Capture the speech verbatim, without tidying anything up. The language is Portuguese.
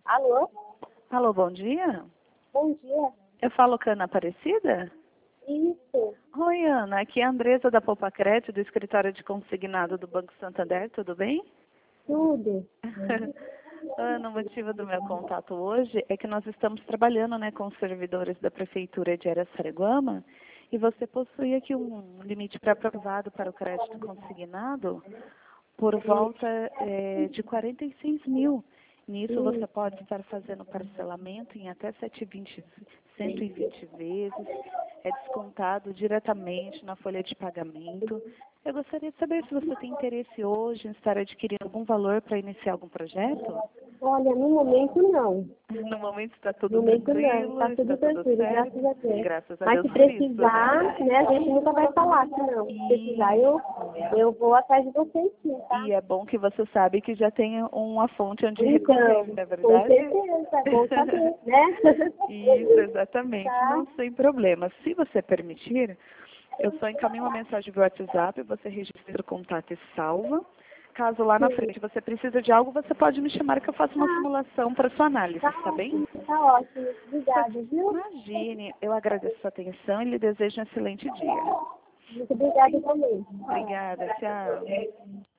Alô? Alô, bom dia. Bom dia. Eu falo com a Ana Aparecida? Isso. Oi, Ana. Aqui é a Andresa da Poupa Crédito, do escritório de consignado do Banco Santander. Tudo bem? Tudo. Ana, o motivo do meu contato hoje é que nós estamos trabalhando, né, com os servidores da Prefeitura de Araçariguama e você possui aqui um limite pré-aprovado para o crédito consignado por volta eh, de quarenta e seis mil. Nisso você pode estar fazendo parcelamento em até cento e vinte vezes, é descontado diretamente na folha de pagamento. Eu gostaria de saber se você tem interesse hoje em estar adquirindo algum valor para iniciar algum projeto? Olha, no momento não. No momento está tudo No momento tranquilo, não. Está tudo está tudo tranquilo, certo. graças a Deus. Graças a Mas Deus se por isso, precisar, né? né, a gente nunca vai falar que não. Se precisar, eu, eu vou atrás de vocês sim, tá? E é bom que você sabe que já tem uma fonte onde Então, recorrer, não é com verdade? certeza, é bom saber, né? Isso, exatamente. Tá? Não sem problema. Se você permitir, eu só encaminho uma mensagem via WhatsApp, você registra o contato e salva. Caso lá na Sim. frente você precisa de algo, você pode me chamar que eu faço uma Tá. simulação para sua análise, Tá tá bem? ótimo, tá ótimo. Obrigada, viu? Imagine, eu agradeço a sua atenção e lhe desejo um excelente dia. Muito obrigada também. Obrigada, tchau.